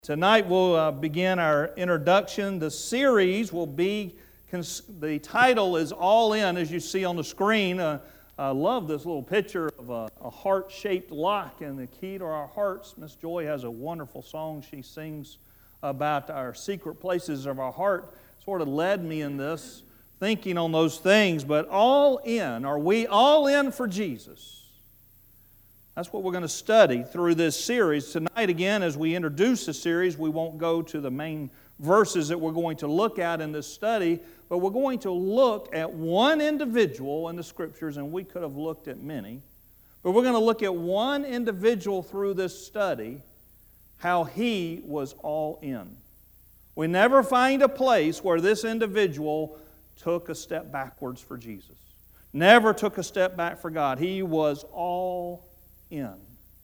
Tonight we'll begin our introduction. The series will be, the title is All In, as you see on the screen. I love this little picture of a heart-shaped lock and the key to our hearts. Miss Joy has a wonderful song she sings about our secret places of our heart. Sort of led me in this, thinking on those things. But all in, are we all in for Jesus? That's what we're going to study through this series. Tonight, again, as we introduce the series, we won't go to the main verses that we're going to look at in this study, but we're going to look at one individual in the Scriptures, and we could have looked at many. But we're going to look at one individual through this study, how he was all in. We never find a place where this individual took a step backwards for Jesus. Never took a step back for God. He was all in.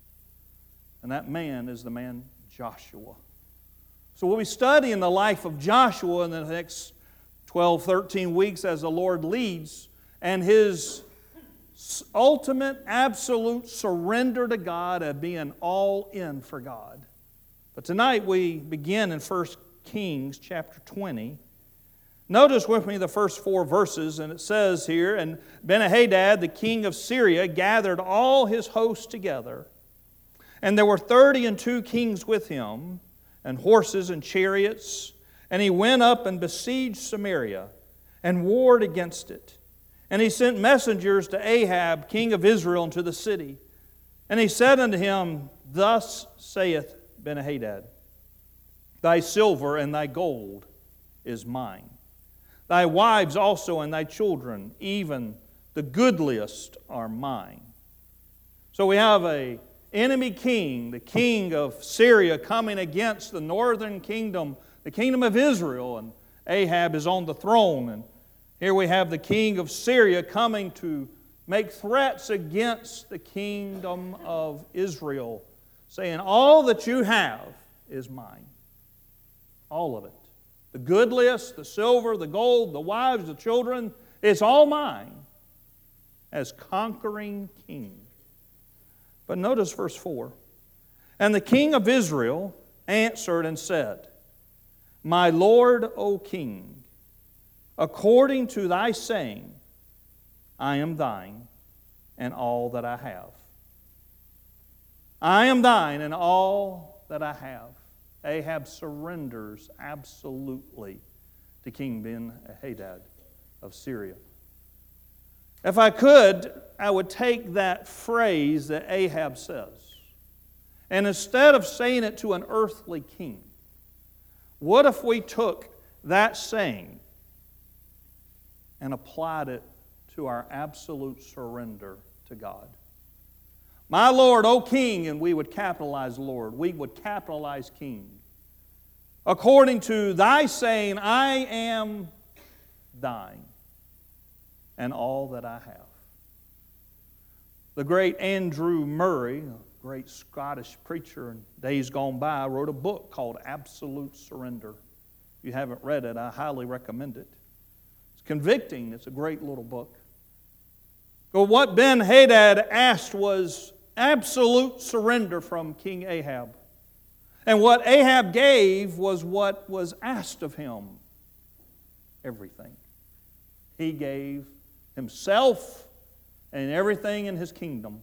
And that man is the man Joshua. So we'll be studying the life of Joshua in the next 12, 13 weeks as the Lord leads, and his ultimate, absolute surrender to God of being all in for God. But tonight we begin in 1 Kings chapter 20. Notice with me the first 4 verses, and it says here, "And Ben-Hadad, the king of Syria, gathered all his hosts together. And there were 32 kings with him, and horses and chariots. And he went up and besieged Samaria, and warred against it. And he sent messengers to Ahab, king of Israel, into the city. And he said unto him, Thus saith Ben-Hadad, Thy silver and thy gold is mine. Thy wives also and thy children, even the goodliest, are mine." So we have an enemy king, the king of Syria, coming against the northern kingdom, the kingdom of Israel, and Ahab is on the throne. And here we have the king of Syria coming to make threats against the kingdom of Israel, saying, "All that you have is mine." All of it. The goodliest, the silver, the gold, the wives, the children, it's all mine as conquering king. But notice verse 4. "And the king of Israel answered and said, My Lord, O king, according to thy saying, I am thine and all that I have." I am thine and all that I have. Ahab surrenders absolutely to King Ben-Hadad of Syria. If I could, I would take that phrase that Ahab says, and instead of saying it to an earthly king, what if we took that saying and applied it to our absolute surrender to God? My Lord, O King, and we would capitalize Lord. We would capitalize King. According to thy saying, I am thine and all that I have. The great Andrew Murray, a great Scottish preacher in days gone by, wrote a book called Absolute Surrender. If you haven't read it, I highly recommend it. It's convicting. It's a great little book. But what Ben-Hadad asked was absolute surrender from King Ahab. And what Ahab gave was what was asked of him. Everything. He gave himself and everything in his kingdom.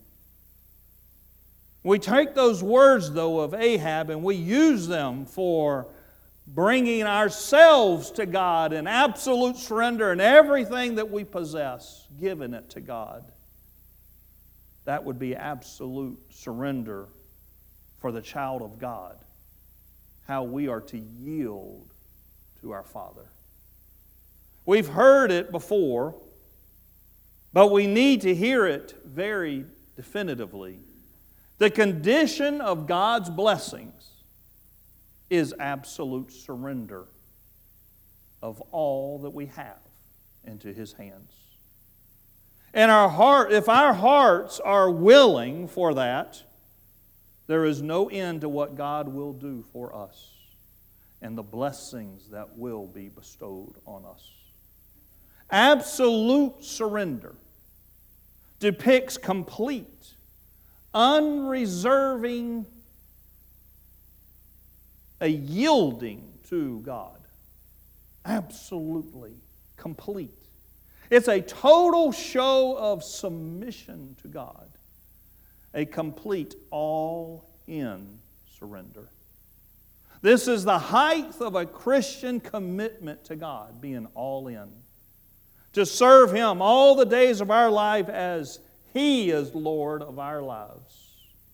We take those words, though, of Ahab and we use them for bringing ourselves to God in absolute surrender and everything that we possess, giving it to God. That would be absolute surrender for the child of God. How we are to yield to our Father. We've heard it before, but we need to hear it very definitively. The condition of God's blessings is absolute surrender of all that we have into His hands. And if our hearts are willing for that, there is no end to what God will do for us and the blessings that will be bestowed on us. Absolute surrender depicts complete, unreserving a yielding to God. Absolutely complete. It's a total show of submission to God. A complete all-in surrender. This is the height of a Christian commitment to God, being all in. To serve Him all the days of our life as He is Lord of our lives.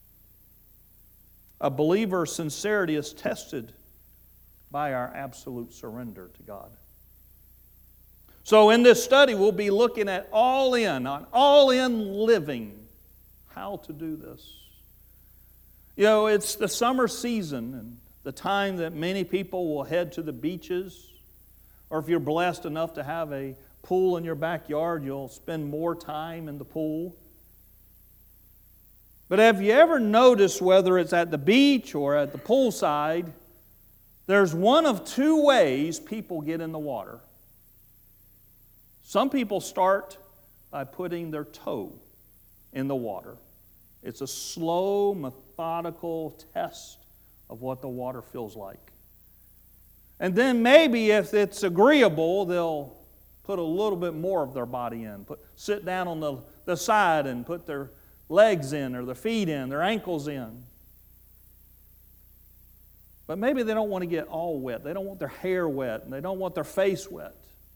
A believer's sincerity is tested by our absolute surrender to God. So in this study, we'll be looking at all-in, on all-in living, how to do this. You know, it's the summer season and the time that many people will head to the beaches, or if you're blessed enough to have a pool in your backyard, you'll spend more time in the pool. But have you ever noticed, whether it's at the beach or at the poolside, there's one of two ways people get in the water. Some people start by putting their toe in the water. It's a slow, methodical test of what the water feels like. And then maybe if it's agreeable, they'll put a little bit more of their body in. Sit down on the side and put their legs in, or their feet in, their ankles in. But maybe they don't want to get all wet. They don't want their hair wet, and they don't want their face wet.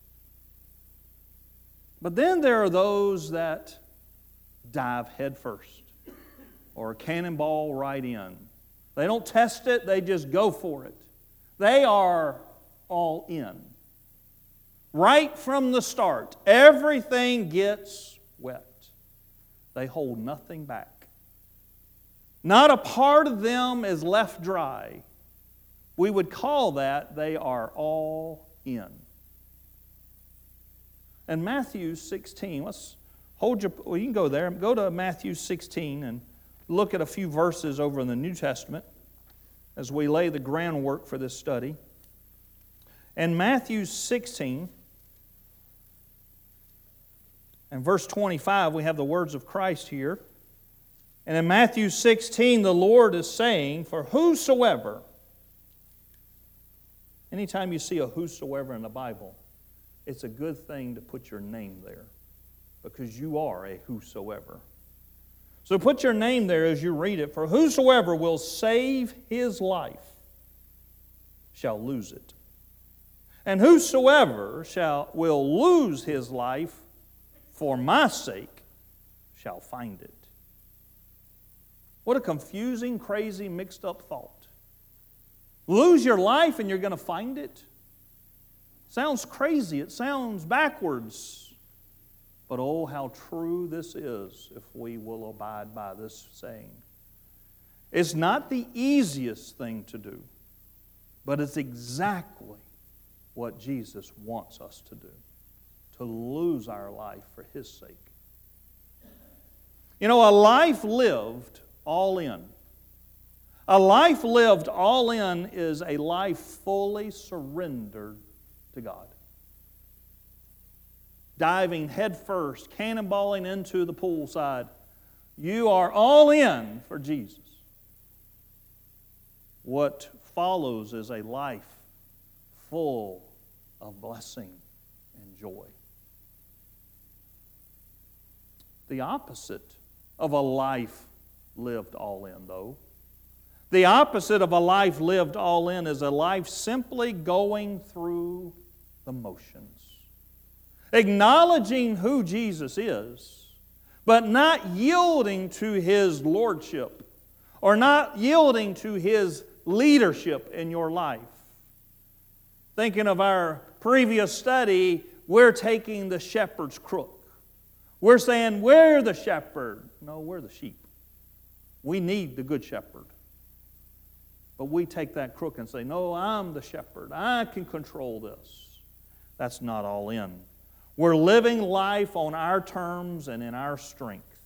But then there are those that dive head first, or cannonball right in. They don't test it, they just go for it. They are all in. Right from the start, everything gets wet. They hold nothing back. Not a part of them is left dry. We would call that they are all in. And Matthew 16, you can go there. Go to Matthew 16 and look at a few verses over in the New Testament as we lay the groundwork for this study. In Matthew 16 and verse 25, we have the words of Christ here. And in Matthew 16, the Lord is saying, "For whosoever," anytime you see a whosoever in the Bible, it's a good thing to put your name there, because you are a whosoever. So put your name there as you read it. "For whosoever will save his life shall lose it. And whosoever will lose his life for my sake shall find it." What a confusing, crazy, mixed up thought. Lose your life and you're going to find it? Sounds crazy. It sounds backwards. But oh, how true this is if we will abide by this saying. It's not the easiest thing to do, but it's exactly what Jesus wants us to do, to lose our life for His sake. You know, a life lived all in. A life lived all in is a life fully surrendered to God. Diving headfirst, cannonballing into the poolside. You are all in for Jesus. What follows is a life full of blessing and joy. The opposite of a life lived all in, though. The opposite of a life lived all in is a life simply going through the motions. Acknowledging who Jesus is, but not yielding to His lordship or not yielding to His leadership in your life. Thinking of our previous study, we're taking the shepherd's crook. We're saying we're the shepherd. No, we're the sheep. We need the good shepherd. But we take that crook and say, no, I'm the shepherd. I can control this. That's not all in. We're living life on our terms and in our strength.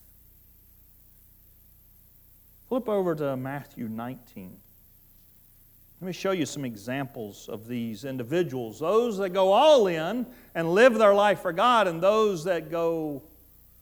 Flip over to Matthew 19. Let me show you some examples of these individuals. Those that go all in and live their life for God, and those that go,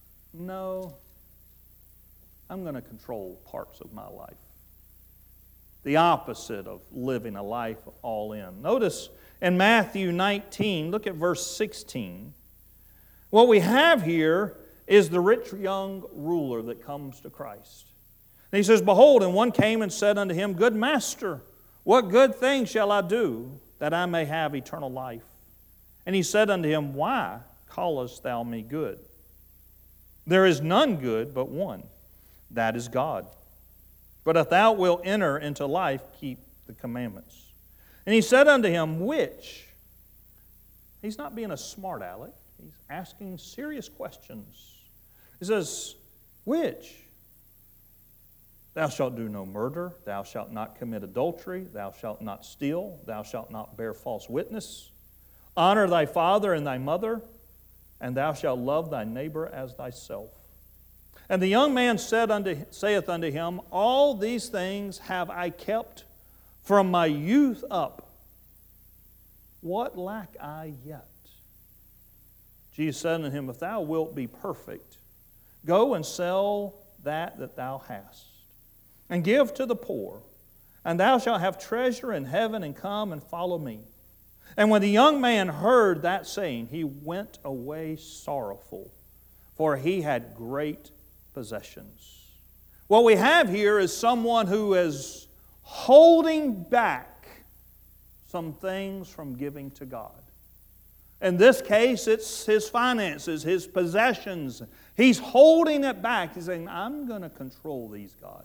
no, I'm going to control parts of my life. the opposite of living a life all in. Notice in Matthew 19, look at verse 16. What we have here is the rich young ruler that comes to Christ. And he says, Behold, and one came and said unto him, Good master, what good thing shall I do that I may have eternal life? And he said unto him, Why callest thou me good? There is none good but one, that is God. But if thou wilt enter into life, keep the commandments. And he said unto him, Which? He's not being a smart aleck. He's asking serious questions. He says, Which? Thou shalt do no murder, thou shalt not commit adultery, thou shalt not steal, thou shalt not bear false witness. Honor thy father and thy mother, and thou shalt love thy neighbor as thyself. And the young man saith unto him, All these things have I kept from my youth up. What lack I yet? Jesus said unto him, If thou wilt be perfect, go and sell that thou hast, and give to the poor, and thou shalt have treasure in heaven, and come and follow me. And when the young man heard that saying, he went away sorrowful, for he had great possessions. What we have here is someone who is holding back some things from giving to God. In this case, it's his finances, his possessions. He's holding it back. He's saying, I'm going to control these, God.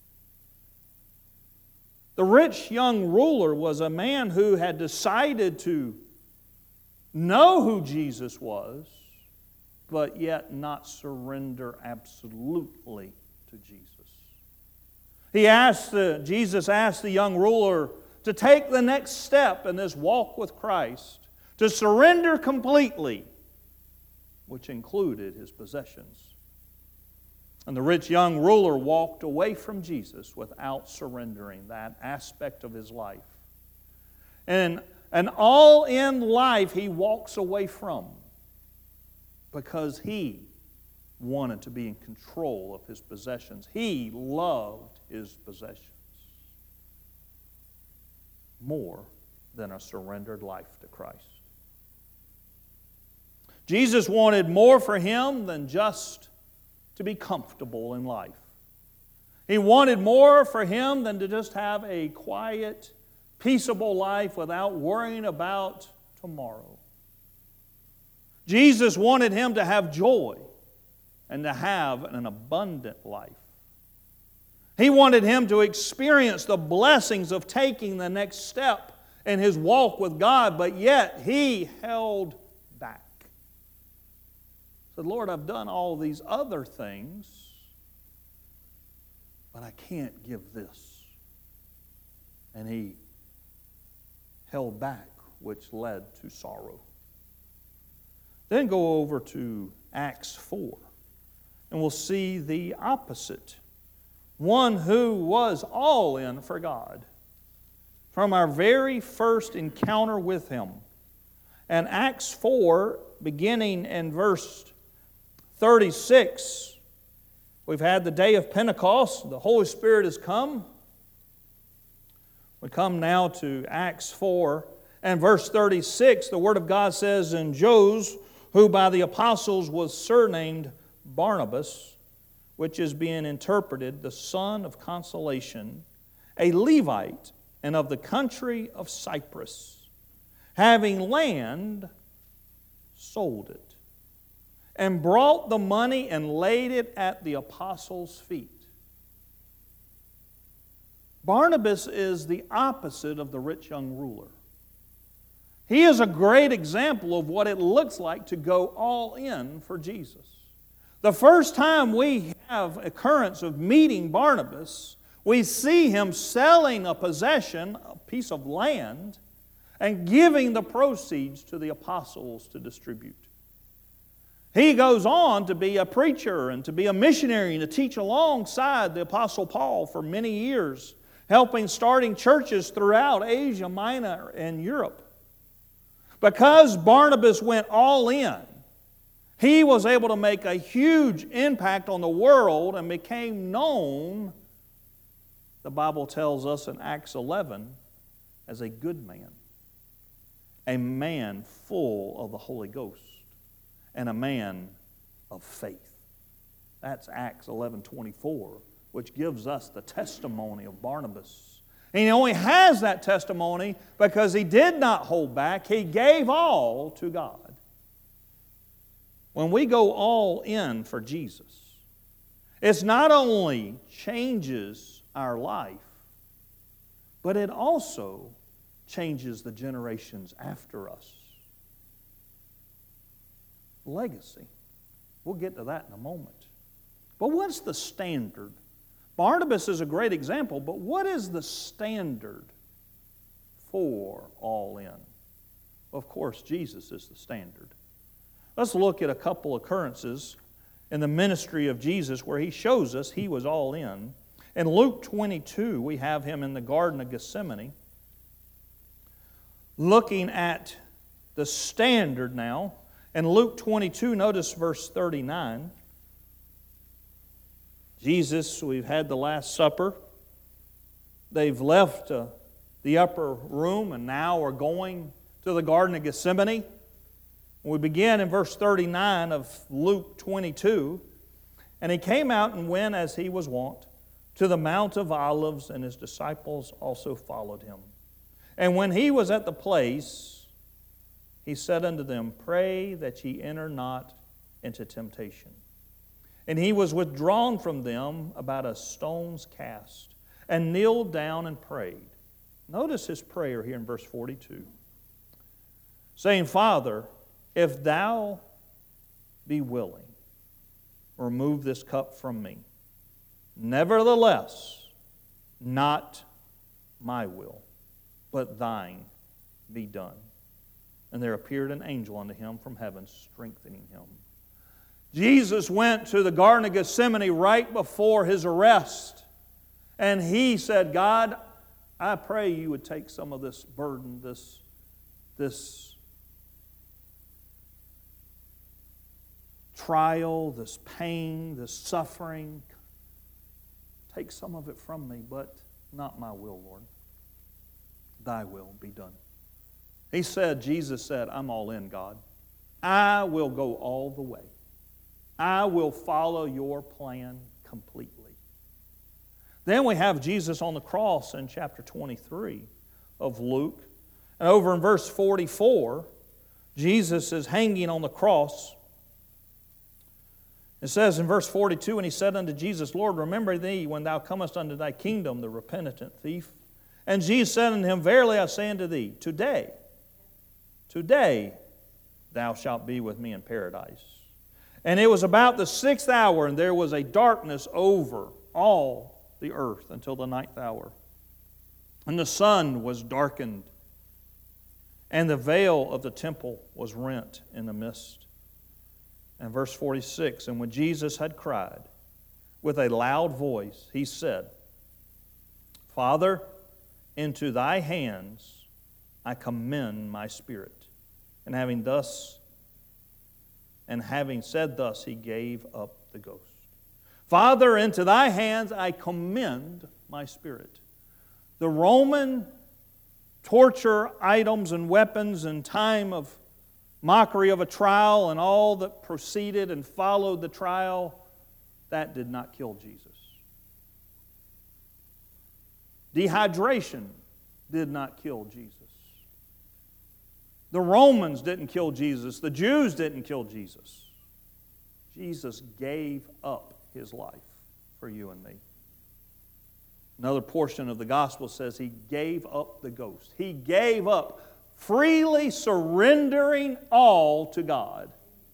The rich young ruler was a man who had decided to know who Jesus was, but yet not surrender absolutely to Jesus. Jesus asked the young ruler to take the next step in this walk with Christ, to surrender completely, which included his possessions. And the rich young ruler walked away from Jesus without surrendering that aspect of his life. And an all-in life he walks away from because he wanted to be in control of his possessions. He loved his possessions more than a surrendered life to Christ. Jesus wanted more for him than just to be comfortable in life. He wanted more for him than to just have a quiet, peaceable life without worrying about tomorrow. Jesus wanted him to have joy and to have an abundant life. He wanted him to experience the blessings of taking the next step in his walk with God, but yet he held back. He said, Lord, I've done all these other things, but I can't give this. And he held back, which led to sorrow. Then go over to Acts 4, and we'll see the opposite. One who was all in for God from our very first encounter with Him. And Acts 4, beginning in verse 36, we've had the day of Pentecost. The Holy Spirit has come. We come now to Acts 4 and verse 36. The Word of God says, And Joses, who by the apostles was surnamed Barnabas, which is being interpreted, the son of consolation, a Levite, and of the country of Cyprus, having land, sold it, and brought the money and laid it at the apostles' feet. Barnabas is the opposite of the rich young ruler. He is a great example of what it looks like to go all in for Jesus. The first time we have occurrence of meeting Barnabas, we see him selling a possession, a piece of land, and giving the proceeds to the apostles to distribute. He goes on to be a preacher and to be a missionary and to teach alongside the Apostle Paul for many years, helping starting churches throughout Asia Minor and Europe. Because Barnabas went all in, he was able to make a huge impact on the world and became known the Bible tells us in Acts 11, as a good man, a man full of the Holy Ghost, and a man of faith. That's Acts 11:24, which gives us the testimony of Barnabas. And he only has that testimony because he did not hold back. He gave all to God. When we go all in for Jesus, it's not only changes our life, but it also changes the generations after us. Legacy. We'll get to that in a moment. But what's the standard? Barnabas is a great example, but what is the standard for all in? Well, of course, Jesus is the standard. Let's look at a couple occurrences in the ministry of Jesus where he shows us he was all in. In Luke 22, we have him in the Garden of Gethsemane, looking at the standard now. In Luke 22, notice verse 39. Jesus, we've had the Last Supper. They've left the upper room and now are going to the Garden of Gethsemane. We begin in verse 39 of Luke 22. And he came out and went as he was wont to the Mount of Olives, and his disciples also followed him. And when he was at the place, he said unto them, Pray that ye enter not into temptation. And he was withdrawn from them about a stone's cast, and kneeled down and prayed. Notice his prayer here in verse 42. Saying, Father, if thou be willing, remove this cup from me. Nevertheless, not my will, but thine be done. And there appeared an angel unto him from heaven, strengthening him. Jesus went to the Garden of Gethsemane right before his arrest. And he said, God, I pray you would take some of this burden, this trial, this pain, this suffering. Take some of it from me, but not my will, Lord. Thy will be done. Jesus said, I'm all in, God. I will go all the way. I will follow your plan completely. Then we have Jesus on the cross in chapter 23 of Luke. And over in verse 44, Jesus is hanging on the cross. It says in verse 42, And he said unto Jesus, Lord, remember thee when thou comest unto thy kingdom, the repentant thief. And Jesus said unto him, Verily I say unto thee, today thou shalt be with me in paradise. And it was about the 6th hour, and there was a darkness over all the earth until the 9th hour. And the sun was darkened, and the veil of the temple was rent in the midst. And verse 46, And when Jesus had cried with a loud voice, he said, Father, into thy hands I commend my spirit. And having said thus, he gave up the ghost. Father, into thy hands I commend my spirit. The Roman torture items and weapons in time of mockery of a trial and all that proceeded and followed the trial, that did not kill Jesus. Dehydration did not kill Jesus. The Romans didn't kill Jesus. The Jews didn't kill Jesus. Jesus gave up his life for you and me. Another portion of the gospel says he gave up the ghost. He gave up, freely surrendering all to God.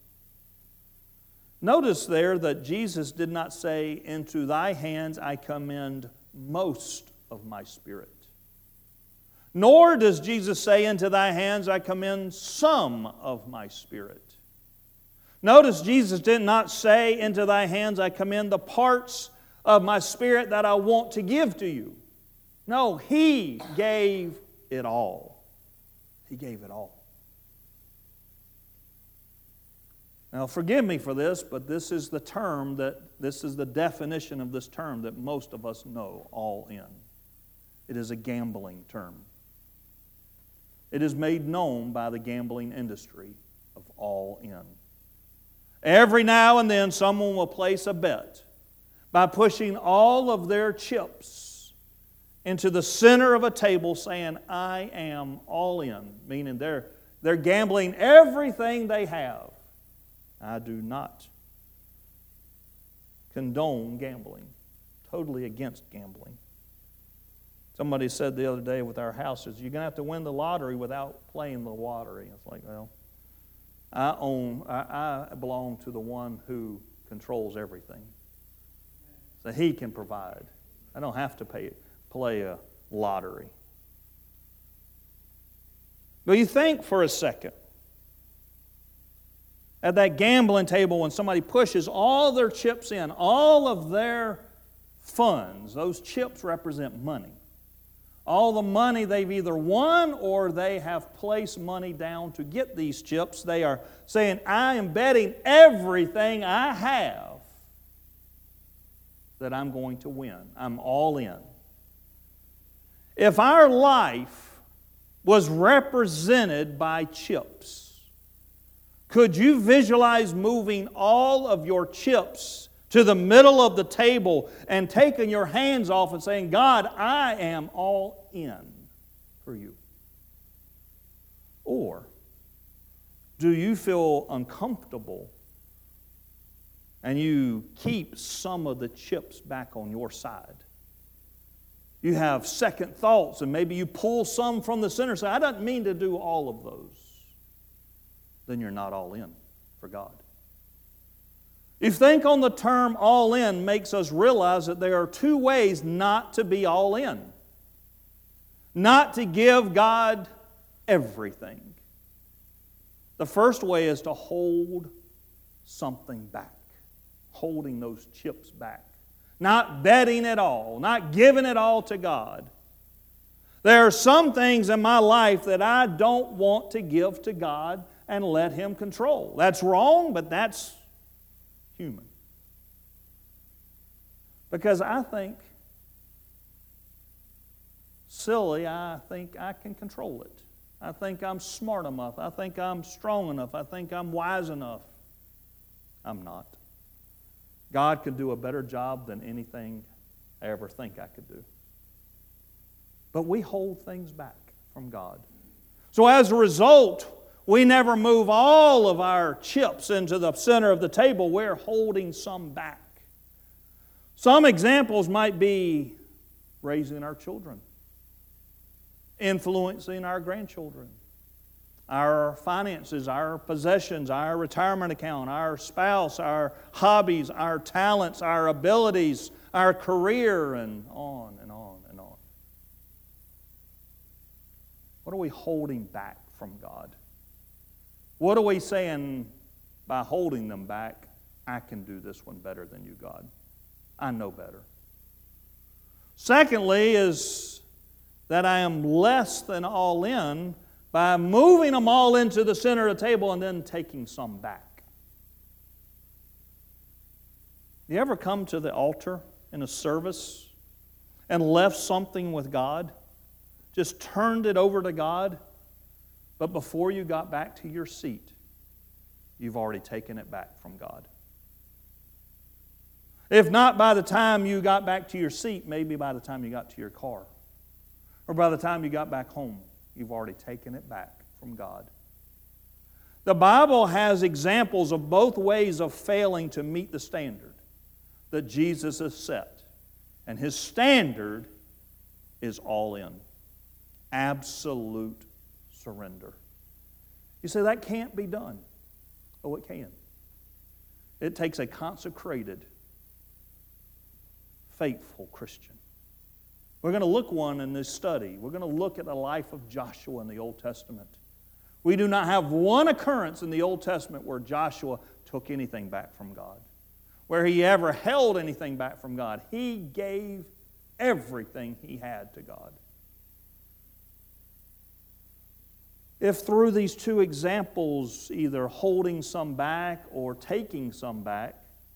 Notice there that Jesus did not say, Into thy hands I commend most of my spirit. Nor does Jesus say, Into thy hands I commend some of my spirit. Notice Jesus did not say, Into thy hands I commend the parts of my spirit that I want to give to you. No, he gave it all. He gave it all. Now, forgive me for this, but this is the definition of this term that most of us know, all in. It is a gambling term. It is made known by the gambling industry of all in. Every now and then someone will place a bet by pushing all of their chips into the center of a table saying, I am all in, meaning they're gambling everything they have. I do not condone gambling. Totally against gambling. Somebody said the other day with our houses, you're going to have to win the lottery without playing the lottery. It's like, well, I belong to the one who controls everything. So He can provide. I don't have to play a lottery. But you think for a second, at that gambling table when somebody pushes all their chips in, all of their funds, those chips represent money. All the money they've either won or they have placed money down to get these chips. They are saying, I am betting everything I have that I'm going to win. I'm all in. If our life was represented by chips, could you visualize moving all of your chips to the middle of the table and taking your hands off and saying, God, I am all in for you? Or do you feel uncomfortable and you keep some of the chips back on your side? You have second thoughts and maybe you pull some from the center. Say, I don't mean to do all of those. Then you're not all in for God. You think on the term all in makes us realize that there are two ways not to be all in. Not to give God everything. The first way is to hold something back. Holding those chips back. Not betting it all. Not giving it all to God. There are some things in my life that I don't want to give to God and let Him control. That's wrong, but that's human. Because I think I can control it. I think I'm smart enough. I think I'm strong enough. I think I'm wise enough. I'm not. God could do a better job than anything I ever think I could do. But we hold things back from God. So as a result, we never move all of our chips into the center of the table. We're holding some back. Some examples might be raising our children, influencing our grandchildren, our finances, our possessions, our retirement account, our spouse, our hobbies, our talents, our abilities, our career, and on and on and on. What are we holding back from God? What are we saying by holding them back? I can do this one better than you, God. I know better. Secondly is that I am less than all in by moving them all into the center of the table and then taking some back. You ever come to the altar in a service and left something with God? Just turned it over to God? But before you got back to your seat, you've already taken it back from God. If not by the time you got back to your seat, maybe by the time you got to your car. Or by the time you got back home, you've already taken it back from God. The Bible has examples of both ways of failing to meet the standard that Jesus has set. And His standard is all in. Absolute surrender. You say, that can't be done. Oh, it can. It takes a consecrated, faithful Christian. We're going to look one in this study. We're going to look at the life of Joshua in the Old Testament. We do not have one occurrence in the Old Testament where Joshua took anything back from God, where he ever held anything back from God. He gave everything he had to God. if through these two examples, either holding some back or taking some back,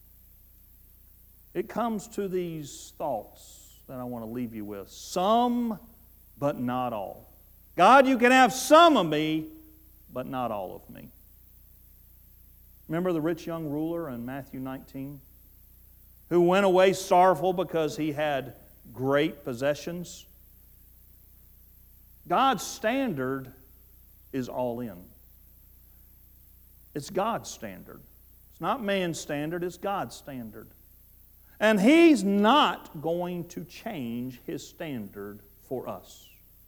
it comes to these thoughts that I want to leave you with. Some, but not all. God, you can have some of me, but not all of me. Remember the rich young ruler in Matthew 19? Who went away sorrowful because he had great possessions? God's standard is all in. It's God's standard. It's not man's standard, it's God's standard. And He's not going to change His standard for us.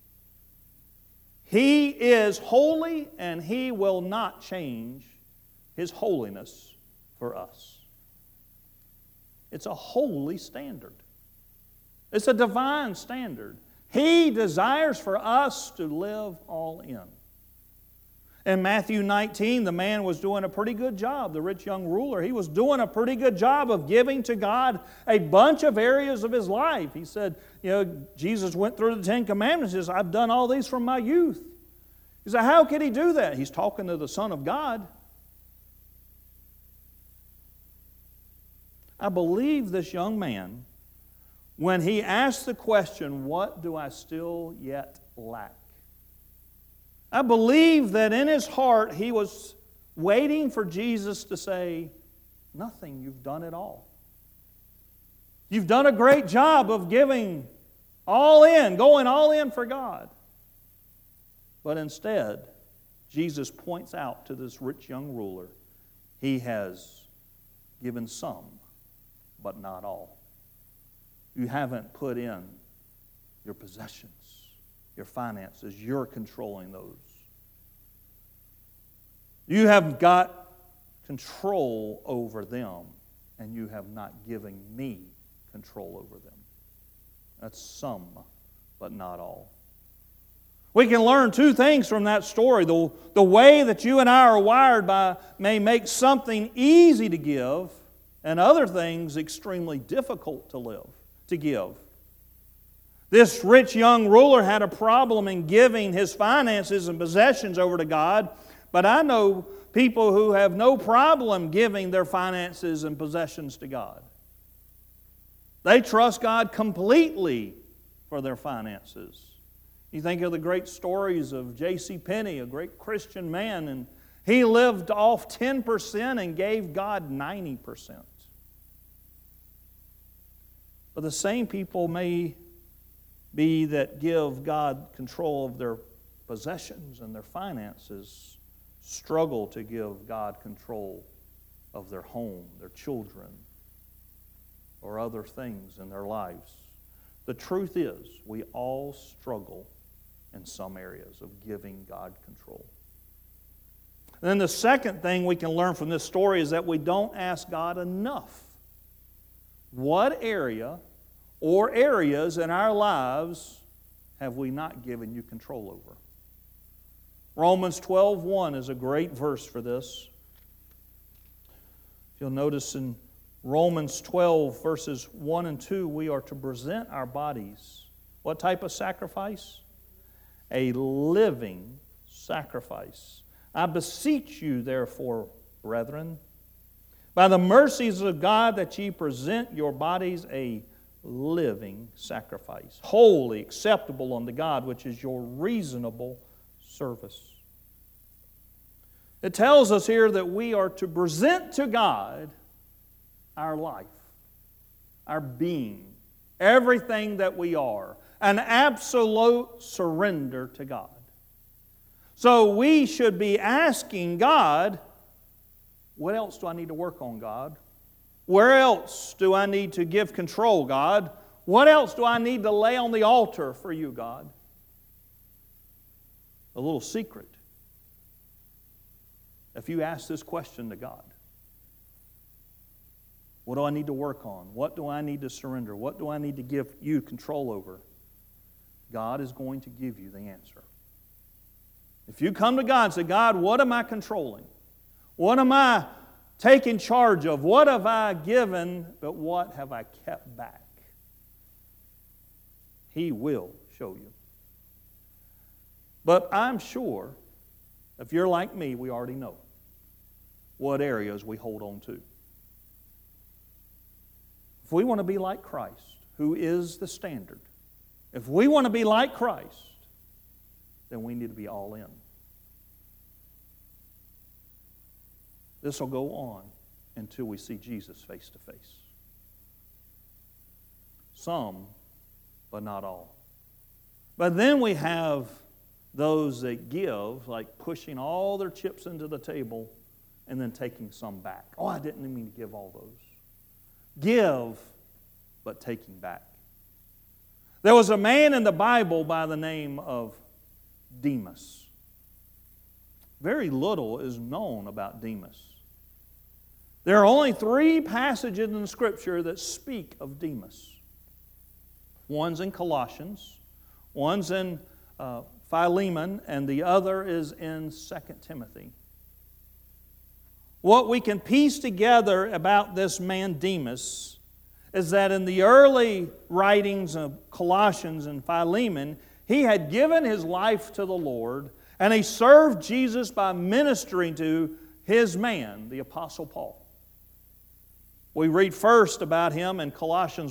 He is holy and He will not change His holiness for us. It's a holy standard. It's a divine standard. He desires for us to live all in. In Matthew 19, the man was doing a pretty good job, the rich young ruler. He was doing a pretty good job of giving to God a bunch of areas of his life. He said, Jesus went through the Ten Commandments and says, I've done all these from my youth. He said, how could he do that? He's talking to the Son of God. I believe this young man, when he asked the question, what do I still yet lack? I believe that in his heart he was waiting for Jesus to say, nothing, you've done it all. You've done a great job of giving all in, going all in for God. But instead, Jesus points out to this rich young ruler, he has given some, but not all. You haven't put in your possessions, your finances. You're controlling those. You have got control over them, and you have not given me control over them. That's some, but not all. We can learn two things from that story. The way that you and I are wired by may make something easy to give, and other things extremely difficult to give. This rich young ruler had a problem in giving his finances and possessions over to God, but I know people who have no problem giving their finances and possessions to God. They trust God completely for their finances. You think of the great stories of J.C. Penney, a great Christian man, and he lived off 10% and gave God 90%. But the same people may be that give God control of their possessions and their finances struggle to give God control of their home, their children, or other things in their lives. The truth is, we all struggle in some areas of giving God control. And then the second thing we can learn from this story is that we don't ask God enough. What area or areas in our lives have we not given you control over? Romans 12:1 is a great verse for this. You'll notice in Romans 12, verses 1 and 2, we are to present our bodies. What type of sacrifice? A living sacrifice. I beseech you, therefore, brethren, by the mercies of God, that ye present your bodies a living sacrifice, holy, acceptable unto God, which is your reasonable service. It tells us here that we are to present to God our life, our being, everything that we are, an absolute surrender to God. So we should be asking God, what else do I need to work on, God? Where else do I need to give control, God? What else do I need to lay on the altar for you, God? A little secret. If you ask this question to God, what do I need to work on? What do I need to surrender? What do I need to give you control over? God is going to give you the answer. If you come to God and say, God, what am I controlling? What am I taking charge of? What have I given, but what have I kept back? He will show you. But I'm sure If you're like me, we already know what areas we hold on to. If we want to be like Christ, who is the standard, if we want to be like Christ, then we need to be all in. This will go on until we see Jesus face to face. Some, but not all. But then we have those that give, like pushing all their chips into the table and then taking some back. Oh, I didn't mean to give all those. Give, but taking back. There was a man in the Bible by the name of Demas. Very little is known about Demas. There are only 3 passages in the Scripture that speak of Demas. One's in Colossians, one's in Philemon, and the other is in 2 Timothy. What we can piece together about this man Demas is that in the early writings of Colossians and Philemon, he had given his life to the Lord, and he served Jesus by ministering to his man, the Apostle Paul. We read first about him in Colossians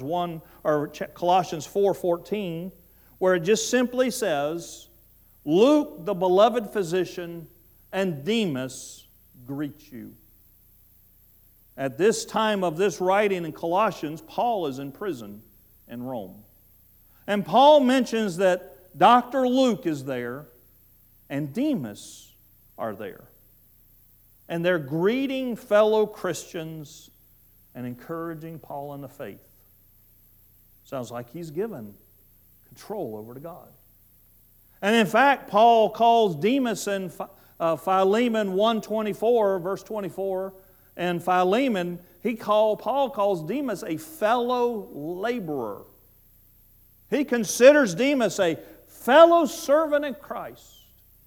4:14, where it just simply says, Luke, the beloved physician, and Demas greet you. At this time of this writing in Colossians, Paul is in prison in Rome. And Paul mentions that Dr. Luke is there and Demas are there. And they're greeting fellow Christians and encouraging Paul in the faith. Sounds like he's given control over to God. And in fact, Paul calls Demas in Philemon 1:24, verse 24, and Philemon, Paul calls Demas a fellow laborer. He considers Demas a fellow servant in Christ.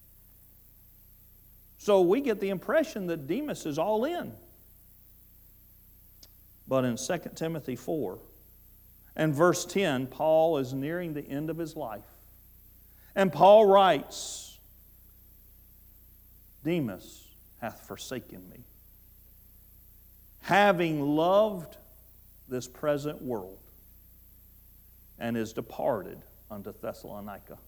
So we get the impression that Demas is all in. But in 2 Timothy 4 and verse 10, Paul is nearing the end of his life. And Paul writes, Demas hath forsaken me, having loved this present world, and is departed unto Thessalonica.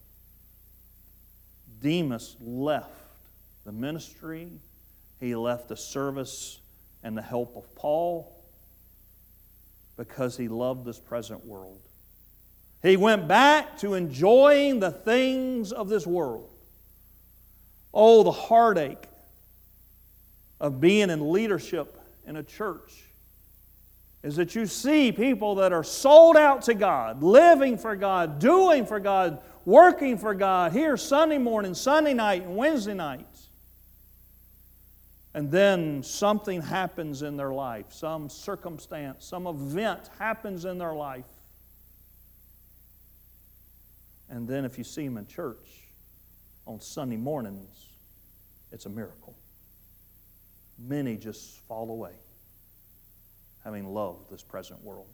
Demas left the ministry, he left the service and the help of Paul because he loved this present world. He went back to enjoying the things of this world. Oh, the heartache of being in leadership in a church is that you see people that are sold out to God, living for God, doing for God, working for God, here Sunday morning, Sunday night, and Wednesday night. And then something happens in their life, some circumstance, some event happens in their life. And then if you see them in church on Sunday mornings, it's a miracle. Many just fall away, having loved this present world.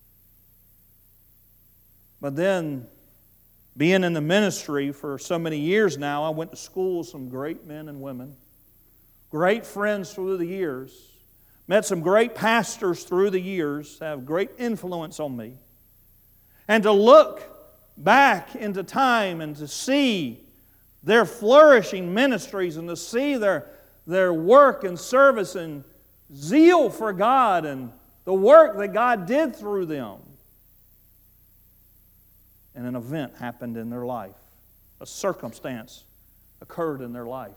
But then, being in the ministry for so many years now, I went to school with some great men and women, great friends through the years, met some great pastors through the years, have great influence on me. And to look back into time and to see their flourishing ministries and to see their work and service and zeal for God and the work that God did through them. And an event happened in their life. A circumstance occurred in their life.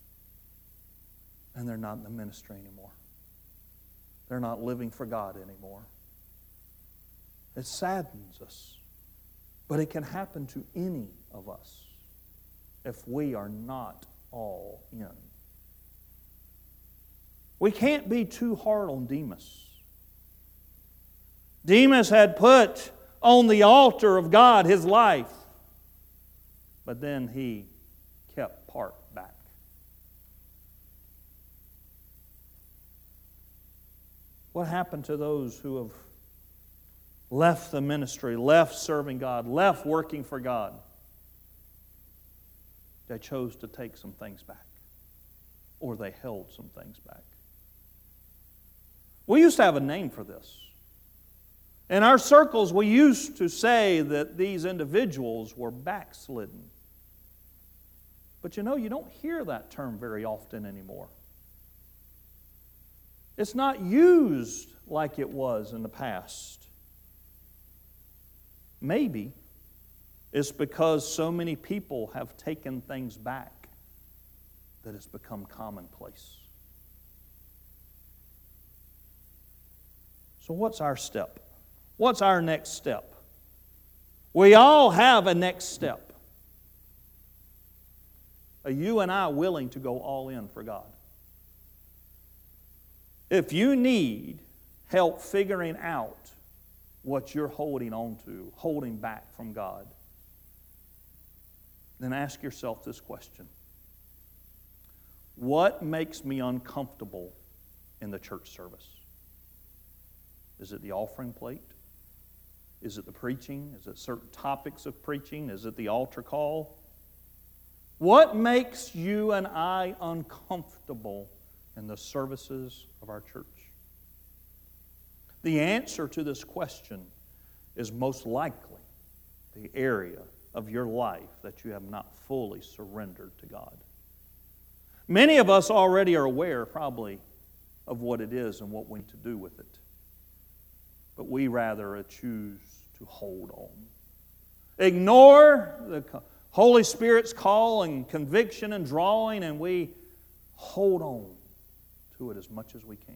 And they're not in the ministry anymore. They're not living for God anymore. It saddens us. But it can happen to any of us if we are not all in. We can't be too hard on Demas. Demas had put on the altar of God his life, but then he kept part back. What happened to those who have left the ministry, left serving God, left working for God? They chose to take some things back. or they held some things back. We used to have a name for this. In our circles, we used to say that these individuals were backslidden. But you know, you don't hear that term very often anymore. It's not used like it was in the past. Maybe it's because so many people have taken things back that it's become commonplace. So what's our step? What's our next step? We all have a next step. Are you and I willing to go all in for God? If you need help figuring out what you're holding on to, holding back from God, then ask yourself this question. What makes me uncomfortable in the church service? Is it the offering plate? Is it the preaching? Is it certain topics of preaching? Is it the altar call? What makes you and I uncomfortable in the services of our church? The answer to this question is most likely the area of your life that you have not fully surrendered to God. Many of us already are aware, probably, of what it is and what we need to do with it. But we rather choose to hold on. Ignore the Holy Spirit's call and conviction and drawing, and we hold on to it as much as we can.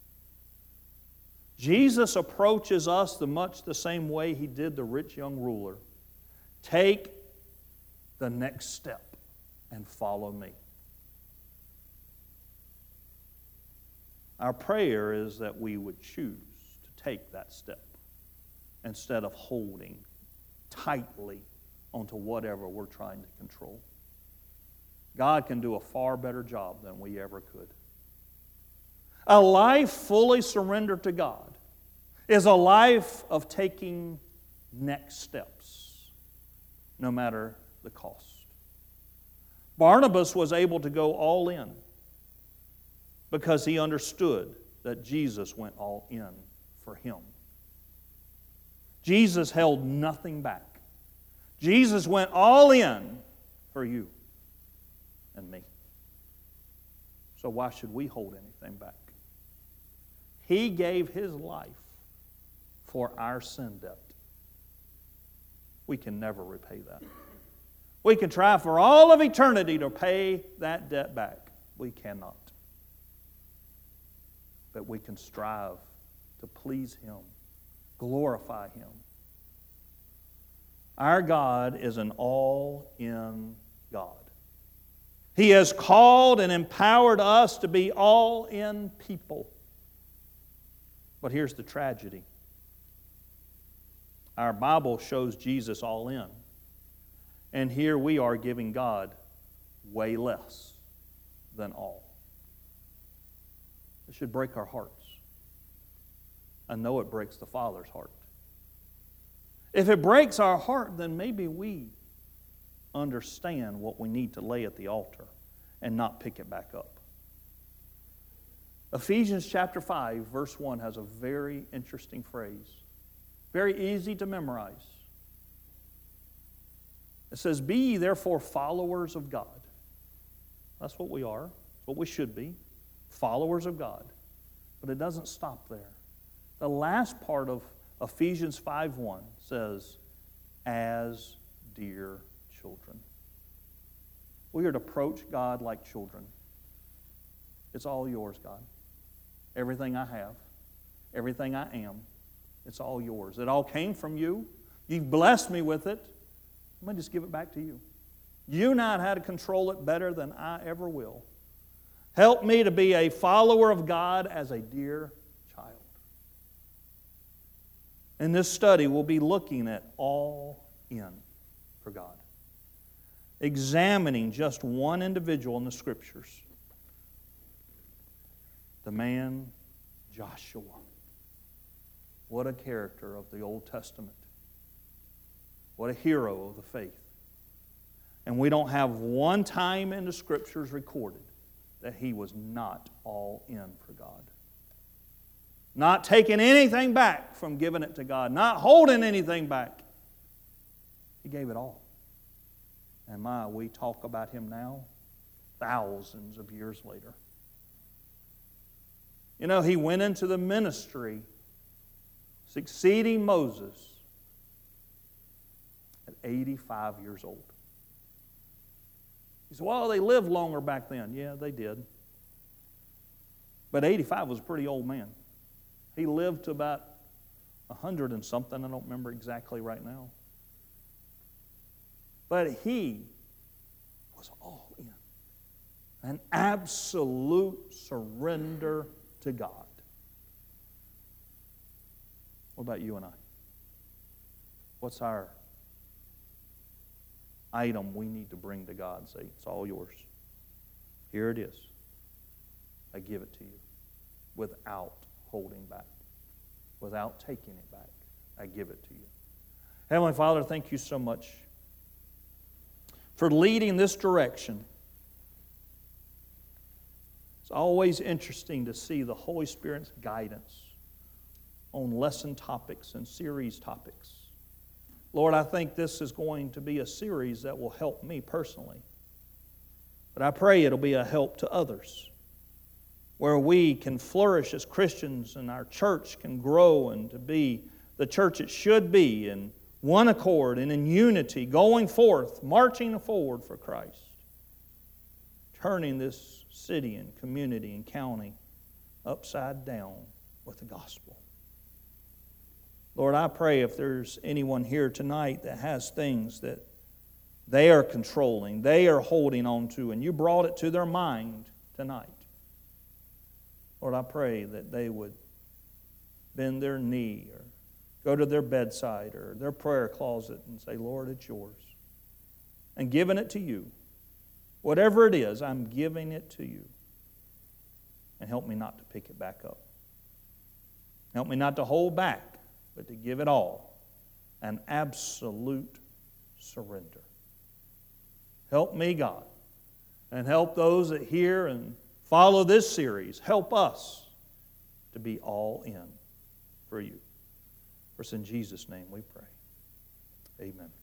Jesus approaches us much the same way He did the rich young ruler. Take the next step and follow me. Our prayer is that we would choose to take that step instead of holding tightly onto whatever we're trying to control. God can do a far better job than we ever could. A life fully surrendered to God is a life of taking next steps, no matter the cost. Barnabas was able to go all in because he understood that Jesus went all in for him. Jesus held nothing back. Jesus went all in for you and me. So why should we hold anything back? He gave His life for our sin debt. We can never repay that. We can try for all of eternity to pay that debt back. We cannot. But we can strive to please Him, glorify Him. Our God is an all-in God. He has called and empowered us to be all-in people. But here's the tragedy. Our Bible shows Jesus all in. And here we are giving God way less than all. It should break our hearts. I know it breaks the Father's heart. If it breaks our heart, then maybe we understand what we need to lay at the altar and not pick it back up. Ephesians chapter 5, verse 1 has a very interesting phrase. Very easy to memorize. It says, "Be ye therefore followers of God." That's what we are. What we should be. Followers of God. But it doesn't stop there. The last part of Ephesians 5:1 says, "As dear children." We are to approach God like children. It's all yours, God. Everything I have, everything I am, it's all yours. It all came from you. You've blessed me with it. Let me just give it back to you. You know how to control it better than I ever will. Help me to be a follower of God as a dear child. In this study, we'll be looking at all in for God. Examining just one individual in the Scriptures. The man Joshua. What a character of the Old Testament. What a hero of the faith. And we don't have one time in the Scriptures recorded that he was not all in for God. Not taking anything back from giving it to God. Not holding anything back. He gave it all. And we talk about him now, thousands of years later. You know, he went into the ministry succeeding Moses at 85 years old. He said, well, they lived longer back then. Yeah, they did. But 85 was a pretty old man. He lived to about 100 and something. I don't remember exactly right now. But he was all in. An absolute surrender to God. What about you and I? What's our item we need to bring to God and say, it's all yours. Here it is. I give it to you without holding back, without taking it back. I give it to you. Heavenly Father, thank you so much for leading this direction. It's always interesting to see the Holy Spirit's guidance on lesson topics and series topics. Lord, I think this is going to be a series that will help me personally. But I pray it'll be a help to others, where we can flourish as Christians and our church can grow and to be the church it should be in one accord and in unity, going forth, marching forward for Christ, turning this city and community and county upside down with the gospel. Lord, I pray if there's anyone here tonight that has things that they are controlling, they are holding on to, and you brought it to their mind tonight, Lord, I pray that they would bend their knee or go to their bedside or their prayer closet and say, Lord, it's yours. And giving it to you. Whatever it is, I'm giving it to you. And help me not to pick it back up. Help me not to hold back, but to give it all. An absolute surrender. Help me, God. And help those that hear and follow this series. Help us to be all in for you. For it's in Jesus' name we pray. Amen.